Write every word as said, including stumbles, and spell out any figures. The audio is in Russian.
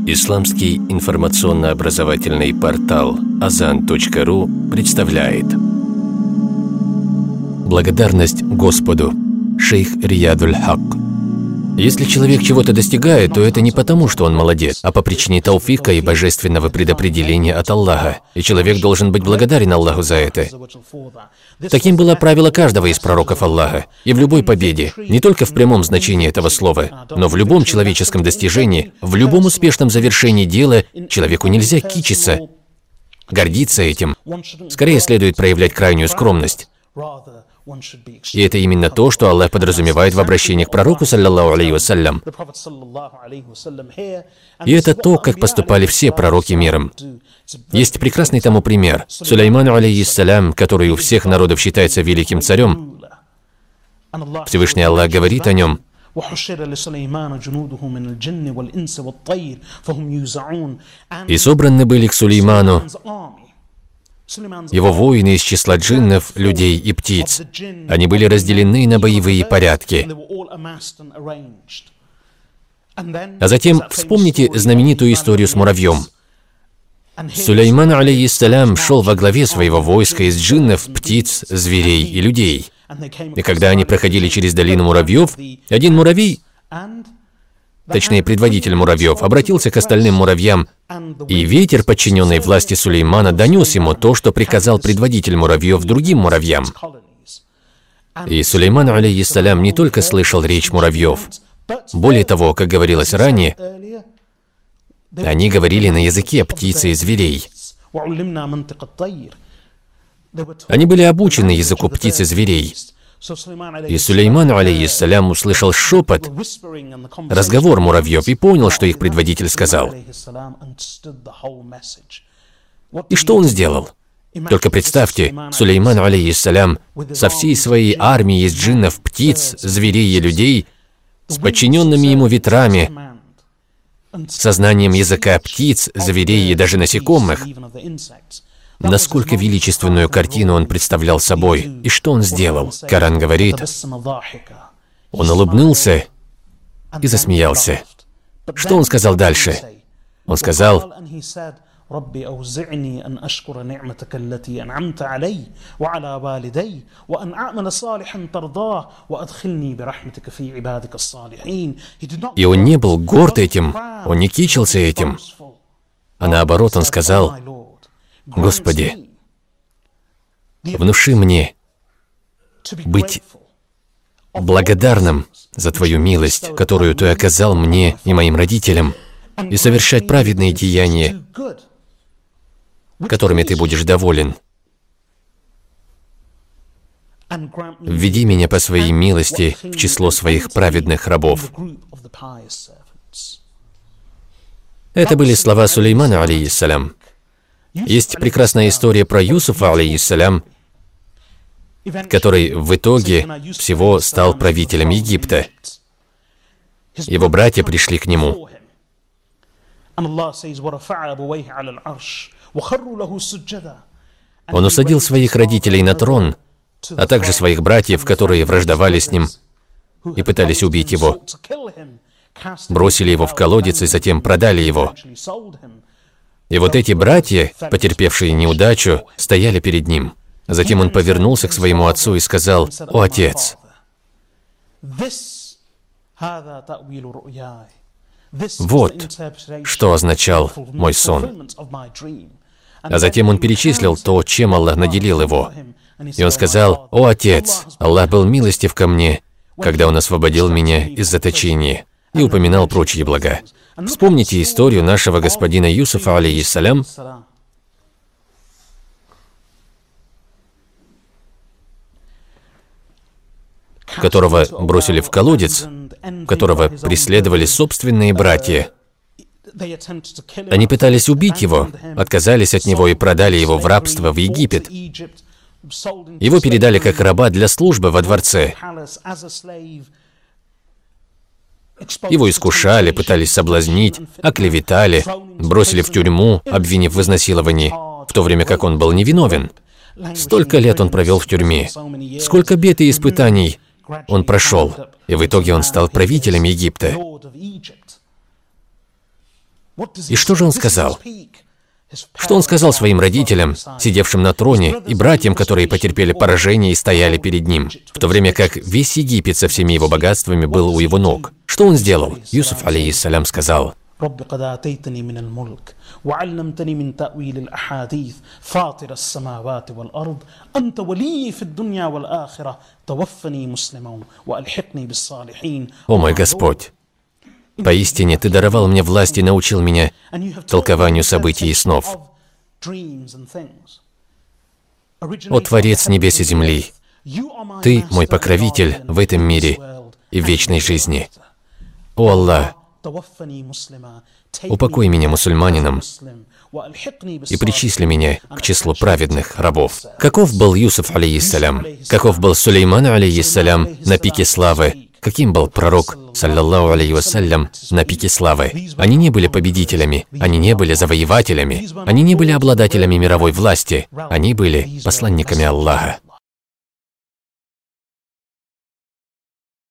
Исламский информационно-образовательный портал азан точка ру представляет «Благодарность Господу». Шейх Риядуль Хак. Если человек чего-то достигает, то это не потому, что он молодец, а по причине тауфика и божественного предопределения от Аллаха. И человек должен быть благодарен Аллаху за это. Таким было правило каждого из пророков Аллаха. И в любой победе, не только в прямом значении этого слова, но в любом человеческом достижении, в любом успешном завершении дела, человеку нельзя кичиться, гордиться этим. Скорее следует проявлять крайнюю скромность. И это именно то, что Аллах подразумевает в обращении к пророку, саллаллаху алейхи вассалям. И это то, как поступали все пророки миром. Есть прекрасный тому пример. Сулейману алейхиссалям, который у всех народов считается великим царем, Всевышний Аллах говорит о нем: «И собраны были к Сулейману его воины из числа джиннов, людей и птиц. Они были разделены на боевые порядки». А затем вспомните знаменитую историю с муравьем. Сулейман алейхиссалям шел во главе своего войска из джиннов, птиц, зверей и людей. И когда они проходили через долину муравьев, один муравей, точнее предводитель муравьев, обратился к остальным муравьям, и ветер, подчиненный власти Сулеймана, донес ему то, что приказал предводитель муравьев другим муравьям. И Сулейман алейхиссалям не только слышал речь муравьев, более того, как говорилось ранее, они говорили на языке птиц и зверей. Они были обучены языку птиц и зверей. И Сулейман алейхиссалям услышал шепот, разговор муравьев, и понял, что их предводитель сказал. И что он сделал? Только представьте, Сулейман алейхиссалям со всей своей армией из джиннов, птиц, зверей и людей, с подчиненными ему ветрами, сознанием языка птиц, зверей и даже насекомых. Насколько величественную картину он представлял собой. И что он сделал? Коран говорит, он улыбнулся и засмеялся. Что он сказал дальше? Он сказал: и он не был горд этим, он не кичился этим, а наоборот, он сказал: Господи, внуши мне быть благодарным за Твою милость, которую Ты оказал мне и моим родителям, и совершать праведные деяния, которыми Ты будешь доволен. Введи меня по Своей милости в число Своих праведных рабов. Это были слова Сулеймана алейхиссалям. Есть прекрасная история про Юсуфа алейхиссалям, который в итоге всего стал правителем Египта. Его братья пришли к нему. Он усадил своих родителей на трон, а также своих братьев, которые враждовали с ним и пытались убить его. Бросили его в колодец и затем продали его. И вот эти братья, потерпевшие неудачу, стояли перед ним. Затем он повернулся к своему отцу и сказал: «О, отец, вот что означал мой сон». А затем он перечислил то, чем Аллах наделил его. И он сказал: «О, отец, Аллах был милостив ко мне, когда Он освободил меня из заточения», и упоминал прочие блага. Вспомните историю нашего господина Юсуфа алейхиссалям, которого бросили в колодец, которого преследовали собственные братья. Они пытались убить его, отказались от него и продали его в рабство в Египет. Его передали как раба для службы во дворце. Его искушали, пытались соблазнить, оклеветали, бросили в тюрьму, обвинив в изнасиловании, в то время как он был невиновен. Столько лет он провел в тюрьме, сколько бед и испытаний он прошел, и в итоге он стал правителем Египта. И что же он сказал? Что он сказал своим родителям, сидевшим на троне, и братьям, которые потерпели поражение и стояли перед ним, в то время как весь Египет со всеми его богатствами был у его ног? Что он сделал? Юсуф, алейхиссалям, сказал: رب قد آتيتني من الملك وعلمتني من تأويل الأحاديث فاطر السماوات والأرض أنت ولي في الدنيا والآخرة توفني مسلما وألحقني بالصالحين. О мой Господь, поистине Ты даровал мне власть и научил меня толкованию событий и снов. О Творец небес и земли, Ты мой покровитель в этом мире и в вечной жизни. О Аллах, упокой меня мусульманином и причисли меня к числу праведных рабов. Каков был Юсуф, алейхиссалям? Каков был Сулейман, алейхиссалям, на пике славы? Каким был пророк, саллаллаху алейхи вассалям, на пике славы? Они не были победителями, они не были завоевателями, они не были обладателями мировой власти, они были посланниками Аллаха.